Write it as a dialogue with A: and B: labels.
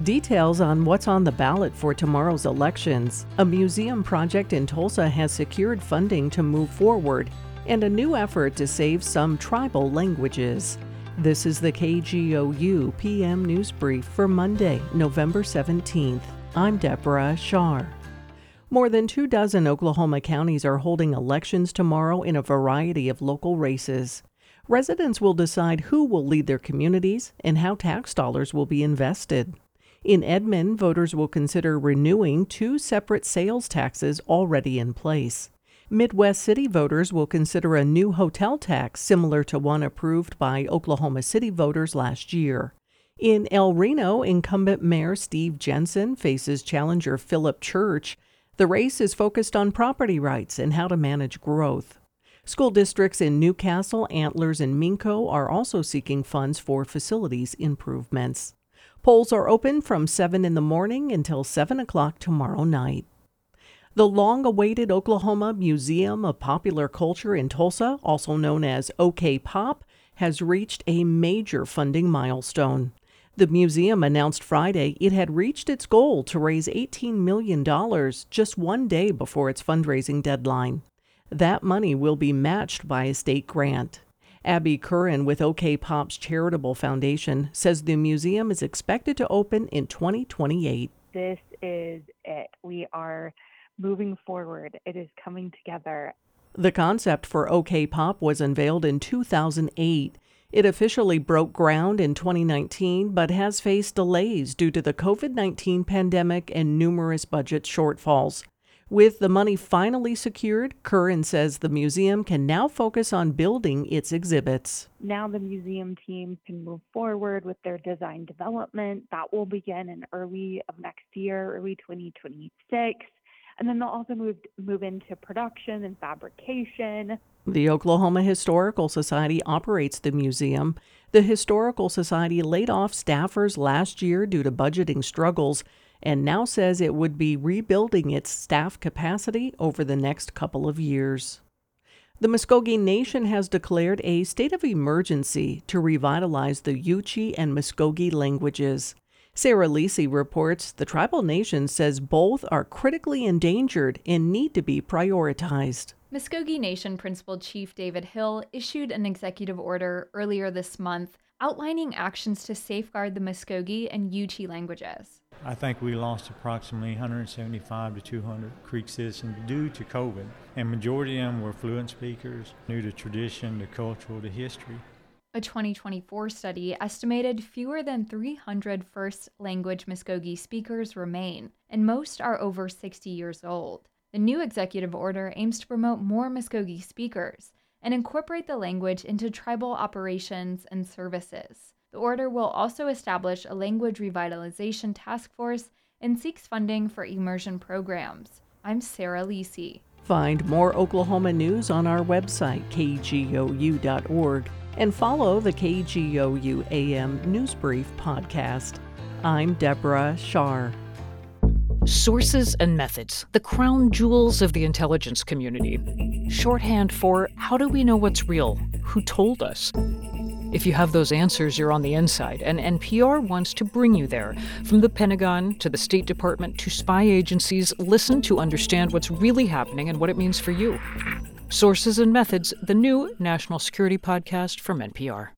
A: Details on what's on the ballot for tomorrow's elections. A museum project in Tulsa has secured funding to move forward, and a new effort to save some tribal languages. This is the KGOU PM News Brief for Monday, November 17th. I'm Deborah Shar. More than 24 Oklahoma counties are holding elections tomorrow in a variety of local races. Residents will decide who will lead their communities and how tax dollars will be invested. In Edmond, voters will consider renewing two separate sales taxes already in place. Midwest City voters will consider a new hotel tax similar to one approved by Oklahoma City voters last year. In El Reno, incumbent Mayor Steve Jensen faces challenger Philip Church. The race is focused on property rights and how to manage growth. School districts in Newcastle, Antlers, and Minco are also seeking funds for facilities improvements. Polls are open from 7 in the morning until 7 o'clock tomorrow night. The long-awaited Oklahoma Museum of Popular Culture in Tulsa, also known as OK Pop, has reached a major funding milestone. The museum announced Friday it had reached its goal to raise $18 million just one day before its fundraising deadline. That money will be matched by a state grant. Abby Curran with OK Pop's Charitable Foundation says the museum is expected to open in 2028.
B: This is it. We are moving forward. It is coming together.
A: The concept for OK Pop was unveiled in 2008. It officially broke ground in 2019, but has faced delays due to the COVID-19 pandemic and numerous budget shortfalls. With the money finally secured, Curran says the museum can now focus on building its exhibits.
B: Now the museum team can move forward with their design development. That will begin in early 2026. And then they'll also move into production and fabrication.
A: The Oklahoma Historical Society operates the museum. The Historical Society laid off staffers last year due to budgeting struggles and now says it would be rebuilding its staff capacity over the next couple of years. The Muskogee Nation has declared a state of emergency to revitalize the Yuchi and Muskogee languages. Sarah Lisi reports the tribal nation says both are critically endangered and need to be prioritized.
C: Muskogee Nation Principal Chief David Hill issued an executive order earlier this month outlining actions to safeguard the Muskogee and Yuchi languages.
D: I think we lost approximately 175 to 200 Creek citizens due to COVID, and majority of them were fluent speakers, knew the tradition, the culture, the history.
C: A 2024 study estimated fewer than 300 first language Muskogee speakers remain, and most are over 60 years old. The new executive order aims to promote more Muskogee speakers and incorporate the language into tribal operations and services. The order will also establish a language revitalization task force and seeks funding for immersion programs. I'm Sarah Lisi.
A: Find more Oklahoma news on our website, kgou.org, and follow the KGOU AM News Brief podcast. I'm Deborah Shar.
E: Sources and methods, the crown jewels of the intelligence community. Shorthand for how do we know what's real? Who told us? If you have those answers, you're on the inside, and NPR wants to bring you there. From the Pentagon to the State Department to spy agencies, listen to understand what's really happening and what it means for you. Sources and Methods, the new national security podcast from NPR.